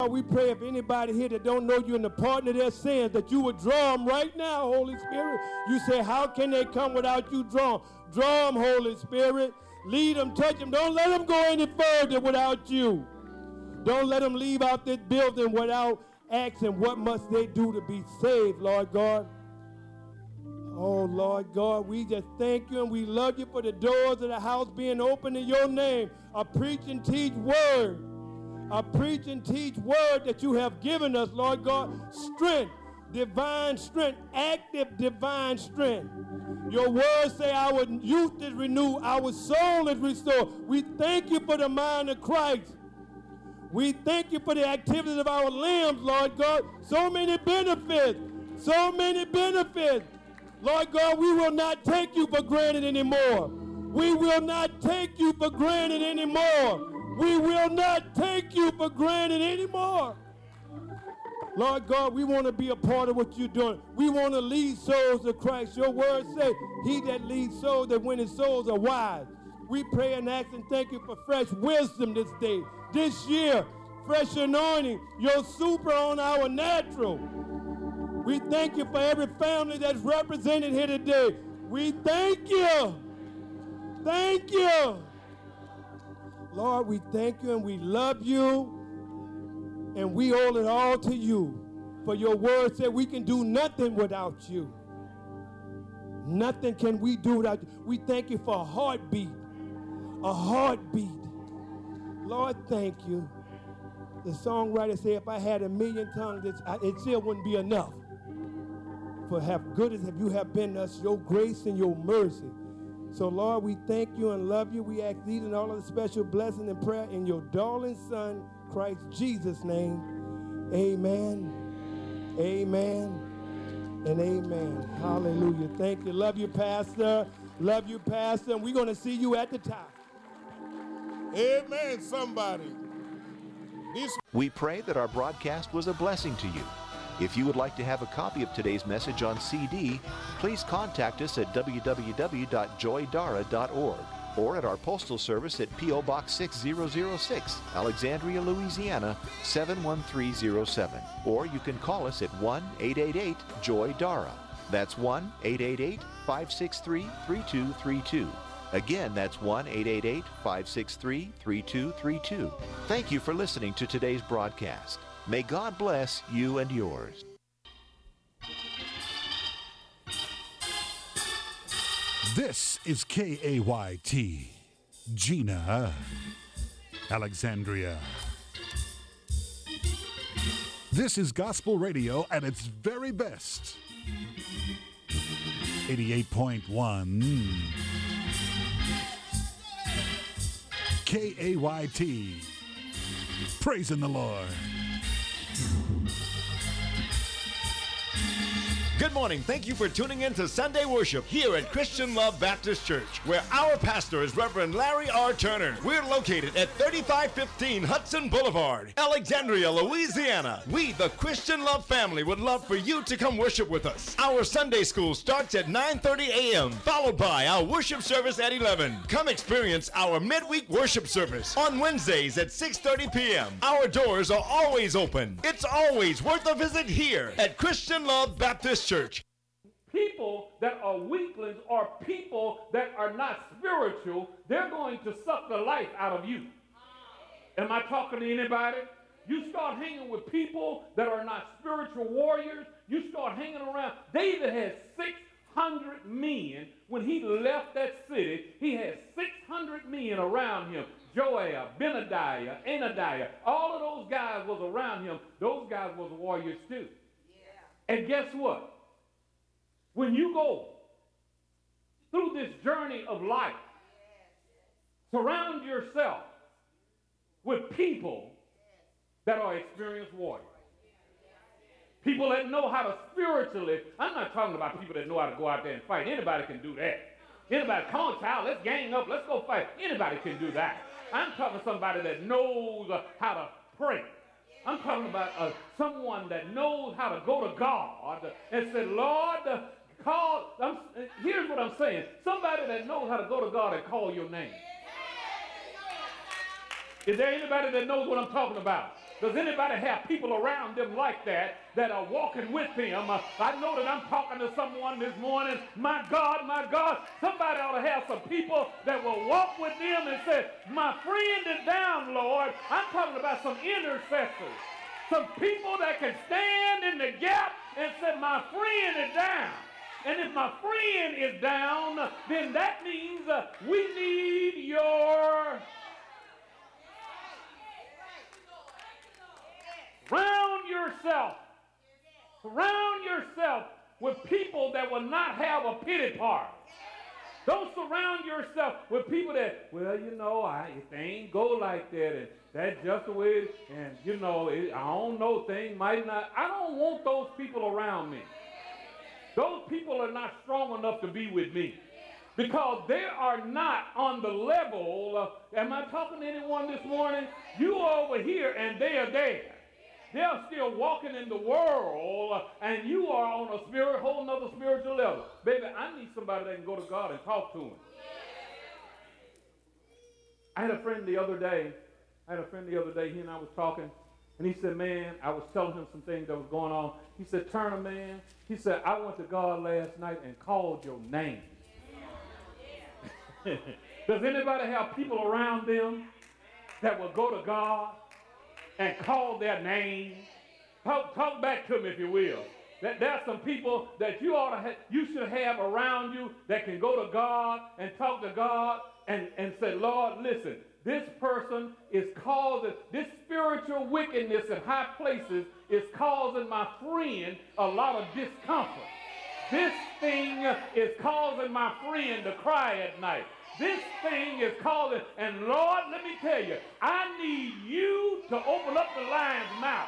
We pray if anybody here that don't know you and the pardon of their sins, that you would draw them right now, Holy Spirit. You say, how can they come without you draw them? Draw them, Holy Spirit. Lead them, touch them. Don't let them go any further without you. Don't let them leave out this building without asking what must they do to be saved, Lord God. Oh, Lord God, we just thank you and we love you for the doors of the house being open in your name. A preach and teach word. A preach and teach word that you have given us, Lord God. Strength, divine strength, active divine strength. Your word say our youth is renewed, our soul is restored. We thank you for the mind of Christ. We thank you for the activities of our limbs, Lord God. So many benefits, so many benefits. Lord God, we will not take you for granted anymore. We will not take you for granted anymore. We will not take you for granted anymore. Lord God, we want to be a part of what you're doing. We want to lead souls to Christ. Your word says, he that leads souls, that when his souls are wise. We pray and ask and thank you for fresh wisdom this day, this year, fresh anointing, your super on our natural. We thank you for every family that's represented here today. We thank you. Thank you. Lord, we thank you and we love you. And we owe it all to you. For your word said we can do nothing without you. Nothing can we do without you. We thank you for a heartbeat. A heartbeat. Lord, thank you. The songwriter said, if I had 1,000,000 tongues, it still wouldn't be enough. For have good as you have been to us, your grace and your mercy. So, Lord, we thank you and love you. We ask these and all of the special blessing and prayer in your darling Son, Christ Jesus' name. Amen, amen, and amen. Hallelujah. Thank you. Love you, Pastor. Love you, Pastor. And we're going to see you at the top. Amen, somebody. We pray that our broadcast was a blessing to you. If you would like to have a copy of today's message on CD, please contact us at www.joydara.org or at our postal service at P.O. Box 6006, Alexandria, Louisiana 71307. Or you can call us at 1-888-JOY-DARA. That's 1-888-563-3232. Again, that's 1-888-563-3232. Thank you for listening to today's broadcast. May God bless you and yours. This is KAYT, Gina, Alexandria. This is gospel radio at its very best. 88.1 KAYT, praising the Lord. Good morning. Thank you for tuning in to Sunday Worship here at Christian Love Baptist Church, where our pastor is Reverend Larry R. Turner. We're located at 3515 Hudson Boulevard, Alexandria, Louisiana. We, the Christian Love family, would love for you to come worship with us. Our Sunday school starts at 9:30 a.m., followed by our worship service at 11. Come experience our midweek worship service on Wednesdays at 6:30 p.m. Our doors are always open. It's always worth a visit here at Christian Love Baptist Church. People that are weaklings or people that are not spiritual, they're going to suck the life out of you. Am I talking to anybody? You start hanging with people that are not spiritual warriors. You start hanging around. David had 600 men when he left that city. He had 600 men around him. Joab, Benadiah, Anadiah, all of those guys was around him. Those guys was warriors too. Yeah. And guess what? When you go through this journey of life, surround yourself with people that are experienced warriors. People that know how to spiritually, I'm not talking about people that know how to go out there and fight. Anybody can do that. Anybody, come on, child, let's gang up, let's go fight. Anybody can do that. I'm talking to somebody that knows how to pray. I'm talking about someone that knows how to go to God and say, Lord, here's what I'm saying. Somebody that knows how to go to God and call your name. Is there anybody that knows what I'm talking about? Does anybody have people around them like that are walking with them? I know that I'm talking to someone this morning. My God, somebody ought to have some people that will walk with them and say, my friend is down, Lord. I'm talking about some intercessors. Some people that can stand in the gap and say, my friend is down. And if my friend is down, then that means we need your... Surround yourself with people that will not have a pity party. Don't surround yourself with people that, well, you know, if they ain't go like that, and that's just the way it is, and, you know, I don't know, things might not. I don't want those people around me. Those people are not strong enough to be with me because they are not on the level. Am I talking to anyone this morning? You are over here and they are there. They're still walking in the world, and you are on a whole nother spiritual level. Baby, I need somebody that can go to God and talk to him. I had a friend the other day, he and I was talking, and he said, man, I was telling him some things that was going on. He said, Turner, man, he said, I went to God last night and called your name. Does anybody have people around them that will go to God and call their name? Talk back to me, if you will. There are some people that you should have around you that can go to God and talk to God and say, Lord, listen, this person is causing, this spiritual wickedness in high places is causing my friend a lot of discomfort. This thing is causing my friend to cry at night. This thing is causing, and Lord, let me tell you, I need you to open up the lion's mouth.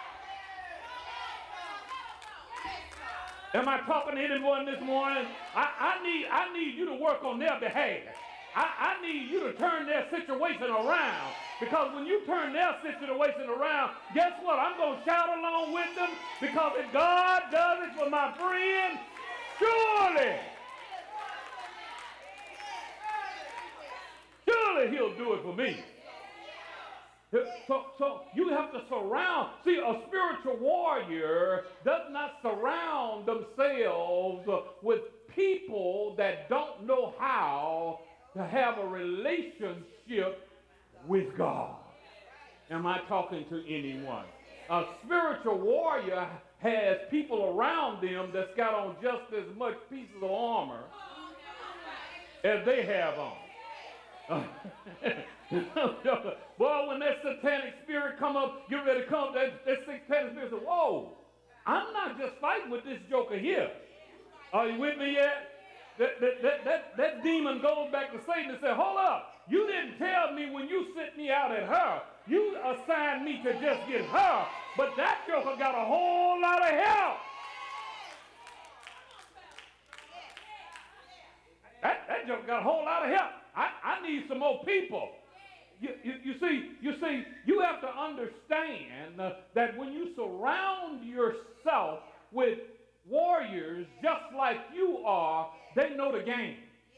Am I talking to anyone this morning? I need you to work on their behalf. I need you to turn their situation around. Because when you turn their situation around, guess what? I'm going to shout along with them. Because if God does it for my friend, surely he'll do it for me. So you have to surround. See, a spiritual warrior does not surround themselves with people that don't know how to have a relationship with God. Am I talking to anyone? A spiritual warrior has people around them that's got on just as much pieces of armor as they have on. Boy, when that satanic spirit come up, get ready to come, that satanic spirit says, whoa, I'm not just fighting with this joker here. Are you with me yet? That demon goes back to Satan and says, hold up, you didn't tell me when you sent me out at her. You assigned me to just get her, but that joker got a whole lot of help. That joker got a whole lot of help. I need some more people. You see, you have to understand that when you surround yourself with warriors just like you are, they know the game.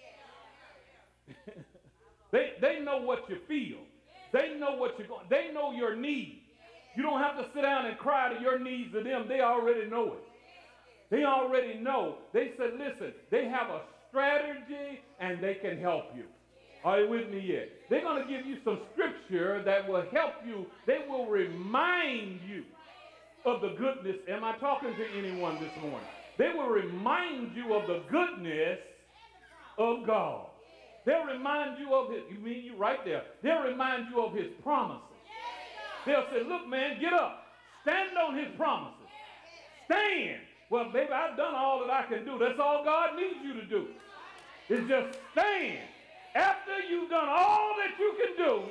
They know what you feel. They know what you're going. They know your needs. You don't have to sit down and cry to your needs to them. They already know it. They already know. They said, listen, they have a strategy and they can help you. Are you with me yet? They're going to give you some scripture that will help you. They will remind you of the goodness. Am I talking to anyone this morning? They will remind you of the goodness of God. They'll remind you of his, you mean you right there. They'll remind you of his promises. They'll say, look, man, get up. Stand on his promises. Stand. Well, baby, I've done all that I can do. That's all God needs you to do. Is just stand. After you've done all that you can do,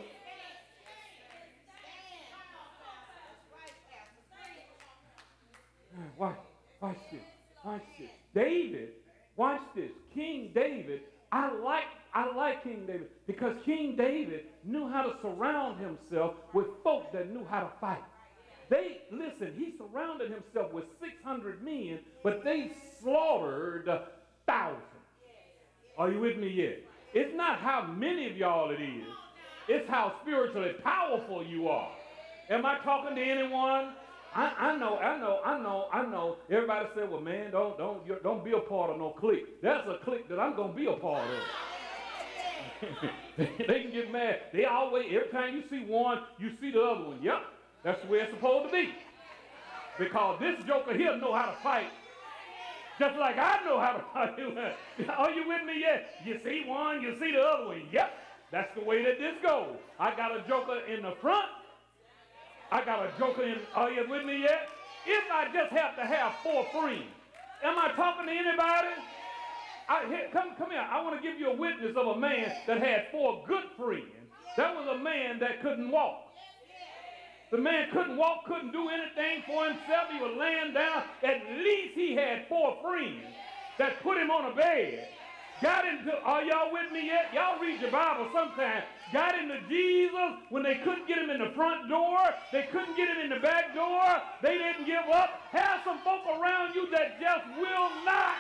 watch this. David, watch this. King David, I like King David because King David knew how to surround himself with folk that knew how to fight. He surrounded himself with 600 men, but they slaughtered thousands. Are you with me yet? It's not how many of y'all it is. It's how spiritually powerful you are. Am I talking to anyone? I know. Everybody said, well, man, don't be a part of no clique. That's a clique that I'm going to be a part of. They can get mad. They always, every time you see one, you see the other one. Yep, that's the way it's supposed to be. Because this joker here know how to fight. Just like I know how to fight. Are you with me yet? You see one, you see the other one. Yep, that's the way that this goes. I got a joker in the front. I got a joker in, are you with me yet? If I just have to have 4 friends, am I talking to anybody? Come here. I want to give you a witness of a man that had 4 good friends. That was a man that couldn't walk. The man couldn't walk, couldn't do anything for himself. He was laying down. At least he had 4 friends that put him on a bed. Got into, are y'all with me yet? Y'all read your Bible sometime. Got into Jesus when they couldn't get him in the front door. They couldn't get him in the back door. They didn't give up. Have some folk around you that just will not.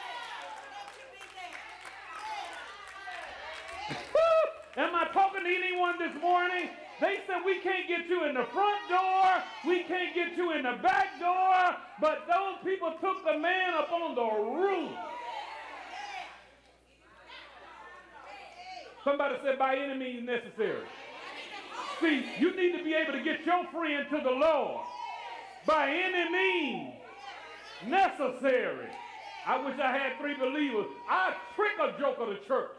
Am I talking to anyone this morning? They said we can't get you in the front door. We can't get you in the back door. But those people took the man up on the roof. Somebody said by any means necessary. See, you need to be able to get your friend to the Lord by any means necessary. I wish I had 3 believers. I'd trick a joker to church.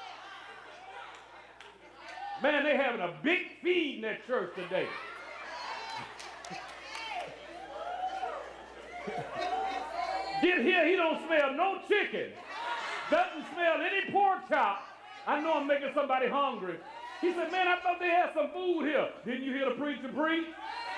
Man, they having a big feed in that church today. Get here, he don't smell no chicken. Doesn't smell any pork chop. I know I'm making somebody hungry. He said, man, I thought they had some food here. Didn't you hear the preacher preach?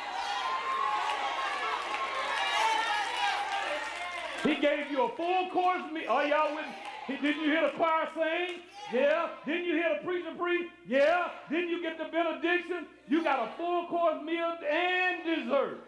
He gave you a full course meal. Are y'all with me? Didn't you hear the choir sing? Yeah. Didn't you hear the preacher preach? Yeah. Didn't you get the benediction? You got a full course meal and dessert.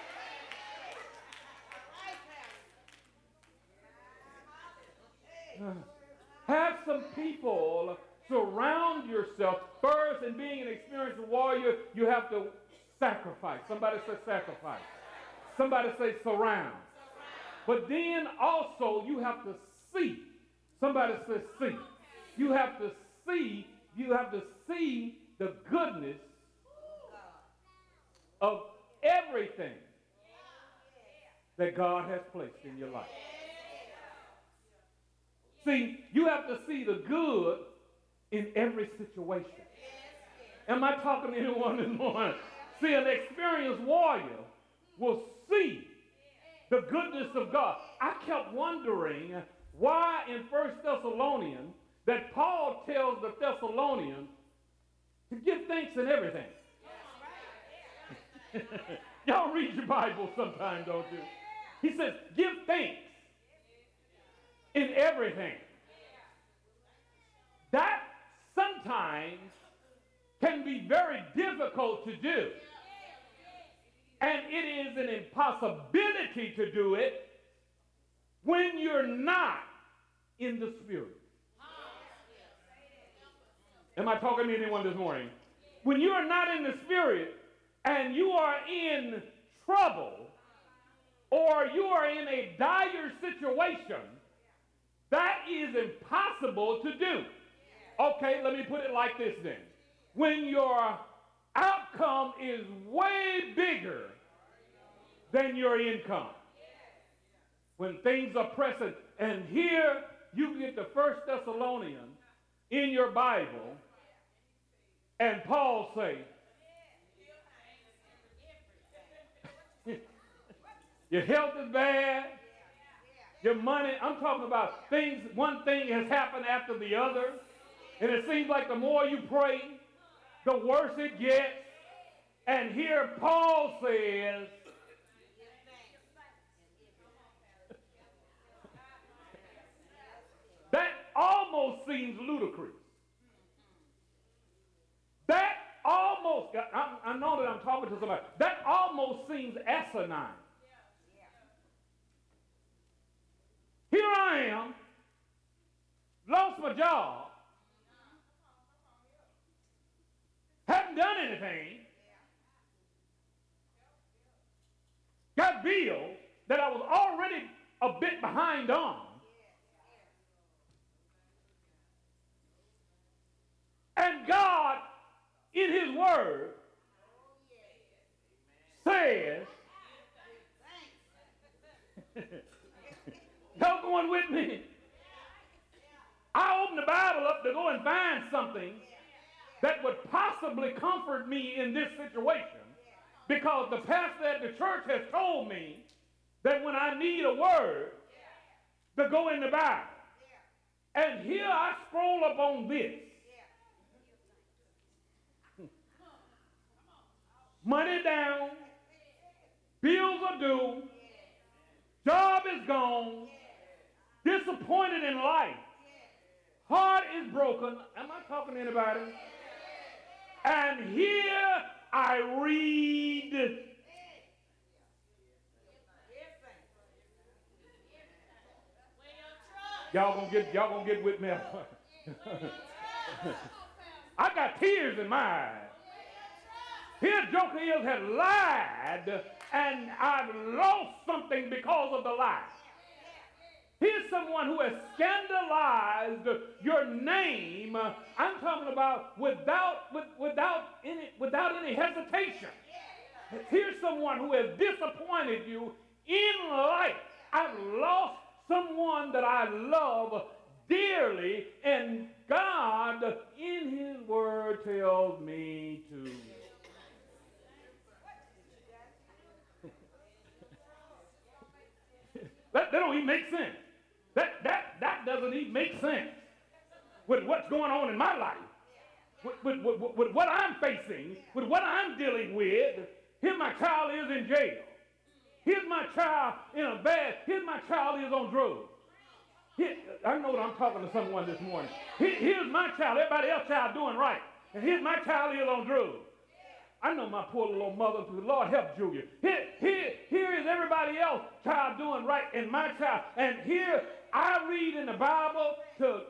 Have some people surround yourself. First, in being an experienced warrior, you have to sacrifice. Somebody say sacrifice. Somebody say surround. But then also you have to see. Somebody say see. You have to see the goodness of everything that God has placed in your life. See, you have to see the good in every situation. Am I talking to anyone this morning? See, an experienced warrior will see the goodness of God. I kept wondering why in 1 Thessalonians that Paul tells the Thessalonians to give thanks in everything. Y'all read your Bible sometime, don't you? He says, give thanks in everything. That sometimes can be very difficult to do. And it is an impossibility to do it when you're not in the Spirit. Am I talking to anyone this morning? When you are not in the Spirit and you are in trouble or you are in a dire situation, that is impossible to do. Okay, let me put it like this then. When your outcome is way bigger than your income. When things are pressing. And here you get the 1 Thessalonians in your Bible and Paul say, your health is bad. Your money, I'm talking about things, one thing has happened after the other. And it seems like the more you pray, the worse it gets. And here Paul says, that almost seems ludicrous. That almost, I know that I'm talking to somebody, that almost seems asinine. Here I am, lost my job, haven't done anything, got bills that I was already a bit behind on. And God, in his word, says, y'all going with me? I opened the Bible up to go and find something that would possibly comfort me in this situation, because the pastor at the church has told me that when I need a word to go in the Bible. And here I scroll up on this. Money down, bills are due, job is gone, disappointed in life, heart is broken. Am I talking to anybody? And here I read y'all gonna get with me. I got tears in my eyes. Here Joker is has lied, and I've lost something because of the lie. Here's someone who has scandalized your name. I'm talking about without any hesitation. Here's someone who has disappointed you in life. I've lost someone that I love dearly, and God in his word tells me to. That don't even make sense. That doesn't even make sense with what's going on in my life, with what I'm facing, with what I'm dealing with. Here my child is in jail. Here's my child here's my child is on drugs. I know that I'm talking to someone this morning. Here's my child, everybody else's child doing right. And here's my child is on drugs. I know my poor little mother, the Lord help Julia. Here is everybody else child doing right, and my child. And here I read in the Bible to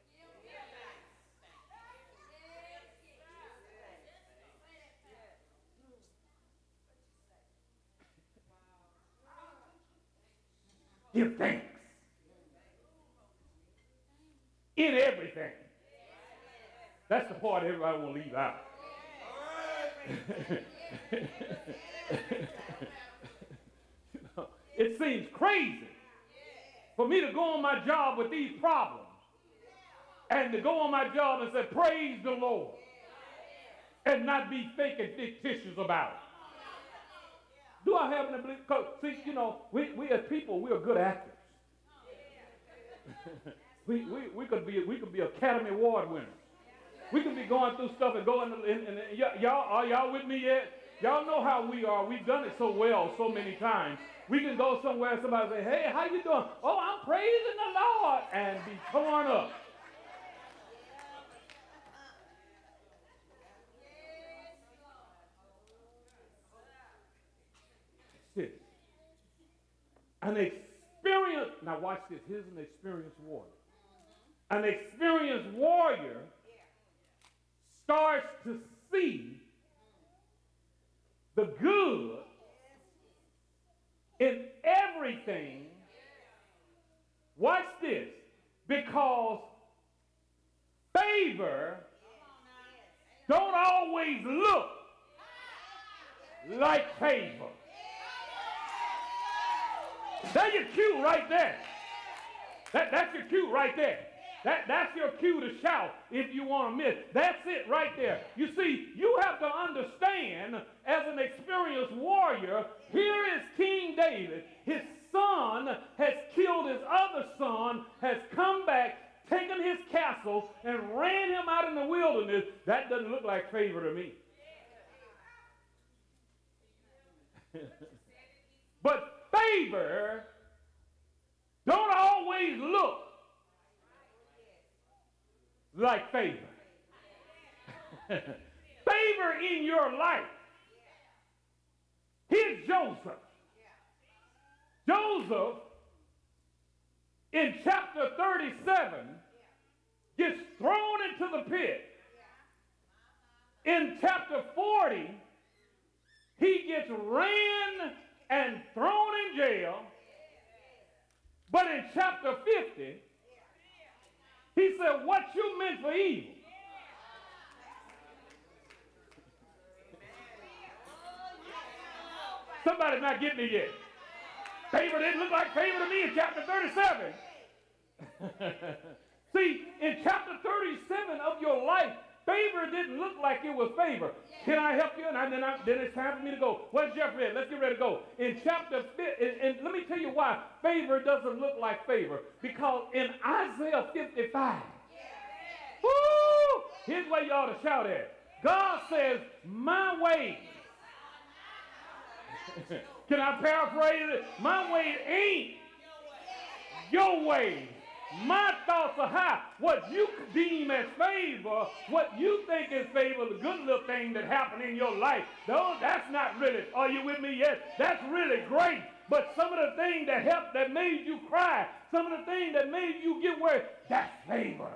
give thanks in everything. That's the part everybody will leave out. It seems crazy for me to go on my job with these problems and to go on my job and say, praise the Lord, and not be fake and fictitious about it. Do I have an ability? Because, see, we as people, we are good actors. we could be Academy Award winners. We can be going through stuff and going, and y'all with me yet? Y'all know how we are. We've done it so well so many times. We can go somewhere and somebody say, hey, how you doing? Oh, I'm praising the Lord, and be torn up. This. An experience, now watch this. Here's an experienced warrior. An experienced warrior starts to see the good in everything. Watch this. Because favor don't always look like favor. That's your cue right there. That's your cue right there. That's your cue to shout if you want to miss. That's it right there. You see, you have to understand, as an experienced warrior, here is King David. His son has killed his other son, has come back, taken his castle, and ran him out in the wilderness. That doesn't look like favor to me. But favor don't always look like favor. Favor in your life. Here's Joseph. Joseph, in chapter 37, gets thrown into the pit. In chapter 40, he gets ran and thrown jail. But in chapter 50, he said, what you meant for evil, somebody's not getting it yet. Favor didn't look like favor to me in chapter 37. See, in chapter 37 of your life, favor didn't look like it was favor. Can I help you? And then it's time for me to go. Where's Jeffrey at? Let's get ready to go. In chapter 50, and let me tell you why favor doesn't look like favor. Because in Isaiah 55, woo, here's where you ought to shout at. God says, my way. Can I paraphrase it? My way ain't your way. My thoughts are high. What you deem as favor, what you think is favor, the good little thing that happened in your life, no, that's not really, are you with me? Yes, that's really great. But some of the things that helped, that made you cry, some of the things that made you get worried, that's favor.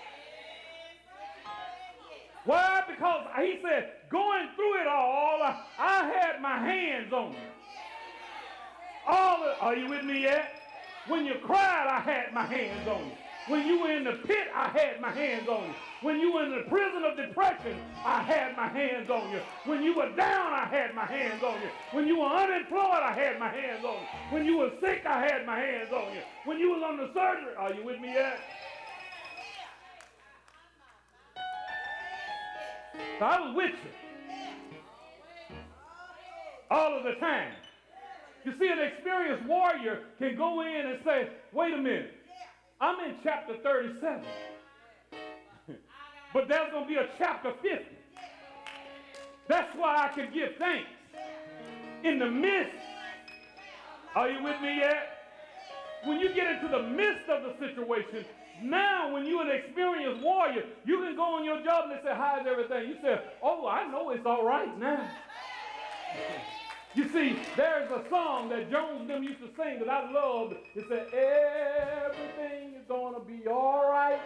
Why? Because he said, going through it all, I had my hands on you. Are you with me yet? When you cried, I had my hands on you. When you were in the pit, I had my hands on you. When you were in the prison of depression, I had my hands on you. When you were down, I had my hands on you. When you were unemployed, I had my hands on you. When you were sick, I had my hands on you. When you was on the surgery, are you with me yet? So I was with you all of the time. You see, an experienced warrior can go in and say, wait a minute, I'm in chapter 37, but there's going to be a chapter 50. That's why I can give thanks in the midst. Are you with me yet? When you get into the midst of the situation, now when you're an experienced warrior, you can go on your job and they say, how's everything? You say, oh, I know it's all right now. You see, there's a song that Jones them used to sing that I loved. It said, everything is going to be all right.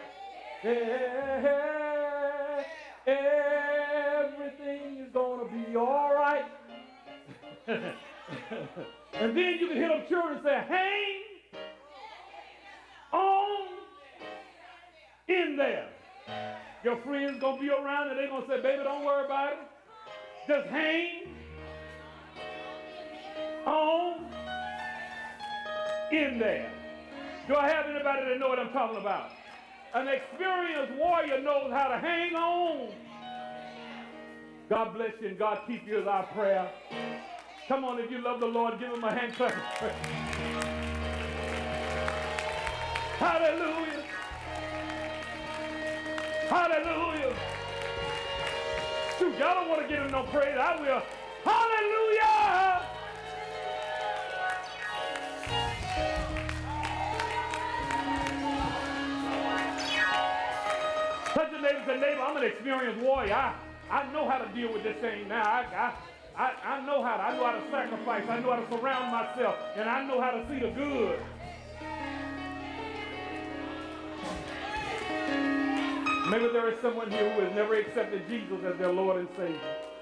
Everything is going to be all right. And then you can hit up children and say, hang on in there. Your friends going to be around and they're going to say, baby, don't worry about it. Just hang on in there. Do I have anybody that know what I'm talking about? An experienced warrior knows how to hang on. God bless you and God keep you is our prayer. Come on, if you love the Lord, give him a hand clap. Hallelujah. Hallelujah. Shoot, y'all don't want to give him no praise. I will. Hallelujah. Touch your neighbor and say, neighbor, I'm an experienced warrior. I know how to deal with this thing now. I know how to. I know how to sacrifice. I know how to surround myself. And I know how to see the good. Maybe there is someone here who has never accepted Jesus as their Lord and Savior.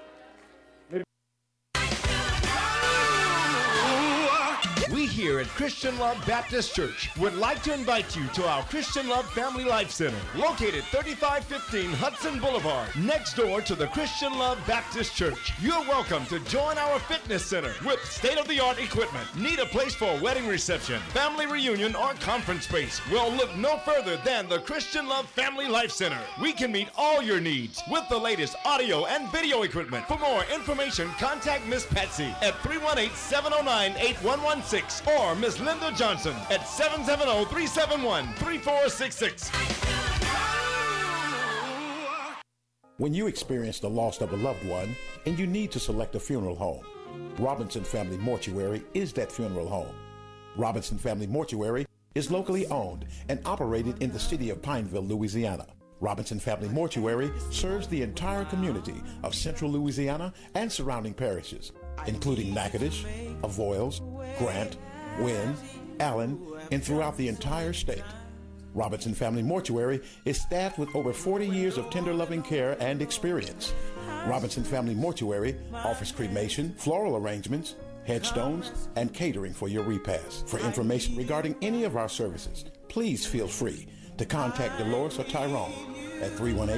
We here at Christian Love Baptist Church would like to invite you to our Christian Love Family Life Center, located 3515 Hudson Boulevard, next door to the Christian Love Baptist Church. You're welcome to join our fitness center with state-of-the-art equipment. Need a place for a wedding reception, family reunion, or conference space? Well, look no further than the Christian Love Family Life Center. We can meet all your needs with the latest audio and video equipment. For more information, contact Miss Patsy at 318-709-8116 or Miss Linda Johnson at 770-371-3466. When you experience the loss of a loved one and you need to select a funeral home, Robinson Family Mortuary is that funeral home. Robinson Family Mortuary is locally owned and operated in the city of Pineville, Louisiana. Robinson Family Mortuary serves the entire community of central Louisiana and surrounding parishes, including Natchitoches, Avoyelles, Grant, Wynne, Allen, and throughout the entire state. Robinson Family Mortuary is staffed with over 40 years of tender loving care and experience. Robinson Family Mortuary offers cremation, floral arrangements, headstones, and catering for your repast. For information regarding any of our services, please feel free to contact Dolores or Tyrone at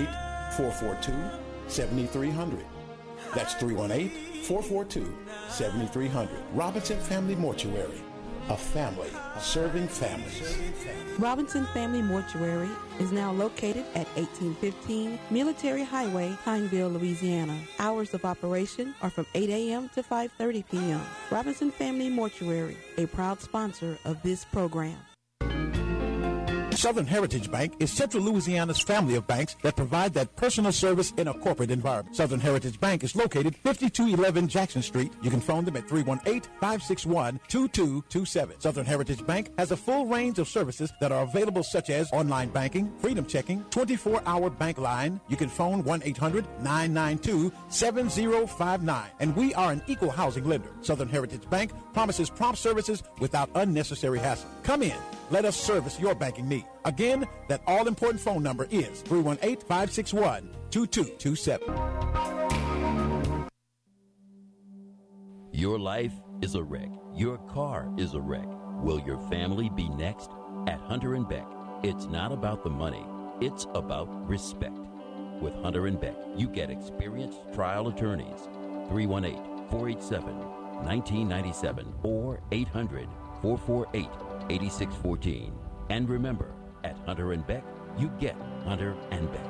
318-442-7300. That's 318-442-7300. Robinson Family Mortuary, a family serving families. Robinson Family Mortuary is now located at 1815 Military Highway, Pineville, Louisiana. Hours of operation are from 8 a.m. to 5:30 p.m. Robinson Family Mortuary, a proud sponsor of this program. Southern Heritage Bank is Central Louisiana's family of banks that provide that personal service in a corporate environment. Southern Heritage Bank is located 5211 Jackson Street. You can phone them at 318-561-2227. Southern Heritage Bank has a full range of services that are available, such as online banking, freedom checking, 24-hour bank line. You can phone 1-800-992-7059. And we are an equal housing lender. Southern Heritage Bank promises prompt services without unnecessary hassle. Come in. Let us service your banking need. Again, that all-important phone number is 318-561-2227. Your life is a wreck. Your car is a wreck. Will your family be next? At Hunter & Beck, it's not about the money. It's about respect. With Hunter & Beck, you get experienced trial attorneys. 318-487-1997 or 800-448-8614. And remember, at Hunter & Beck, you get Hunter & Beck.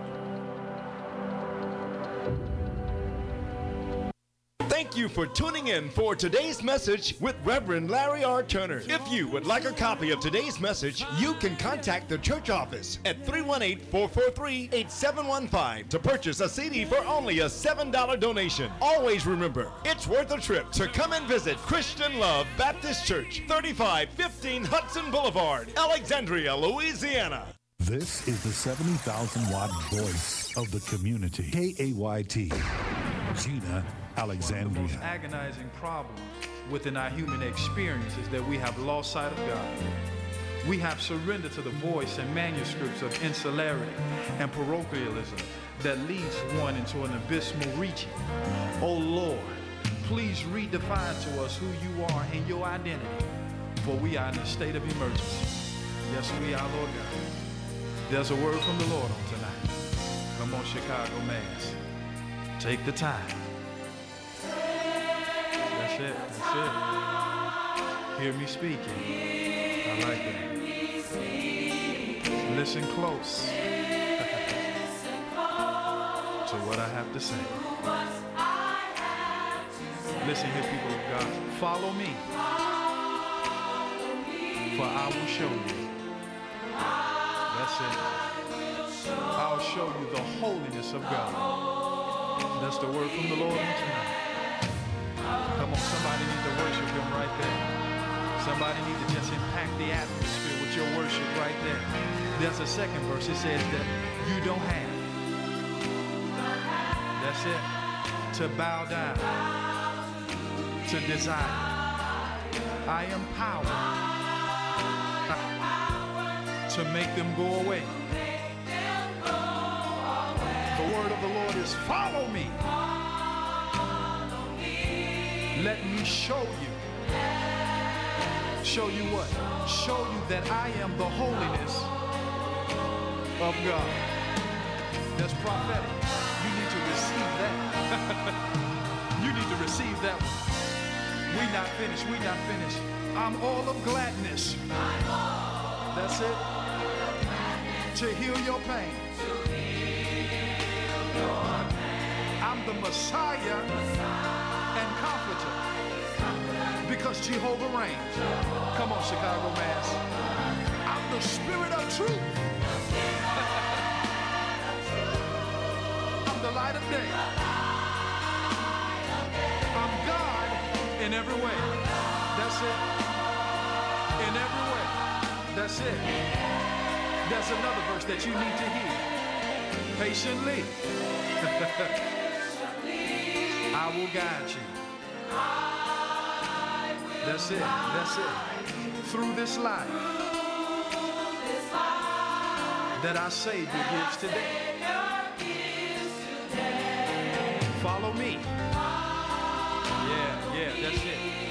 Thank you for tuning in for today's message with Reverend Larry R. Turner. If you would like a copy of today's message, you can contact the church office at 318-443-8715 to purchase a CD for only a $7 donation. Always remember, it's worth a trip to come and visit Christian Love Baptist Church, 3515 Hudson Boulevard, Alexandria, Louisiana. This is the 70,000-watt voice of the community. KAYT, Gina, Alexandria. The most agonizing problem within our human experience is that we have lost sight of God. We have surrendered to the voice and manuscripts of insularity and parochialism that leads one into an abysmal reaching. Oh Lord, please redefine to us who you are and your identity, for we are in a state of emergency. Yes, we are, Lord God. There's a word from the Lord on tonight. Come on, Chicago Mass. Take the time. That's it. That's it. Hear me speaking. I like that. Listen close to what I have to say. Listen here, people of God. Follow me, for I will show you. That's it. I'll show you the holiness of God. That's the word from the Lord on tonight. Come on, somebody need to worship him right there. Somebody need to just impact the atmosphere with your worship right there. There's a second verse. It says that you don't have. That's it. To bow down. To desire. I am power. To make them go away. The word of the Lord is follow me. Let me show you. Show you what? Show you that I am the holiness of God. That's prophetic. You need to receive that. You need to receive that one. We not finished. We not finished. I'm all of gladness. That's it. To heal your pain. I'm the Messiah and Comforter because Jehovah reigns. Come on, Chicago Mass. I'm the Spirit of truth. I'm the light of day. I'm God in every way. That's it. In every way. That's it. There's another verse that you need to hear. Patiently. I will guide you. That's it. That's it. Through this life that our Savior gives today. Follow me. Yeah, that's it.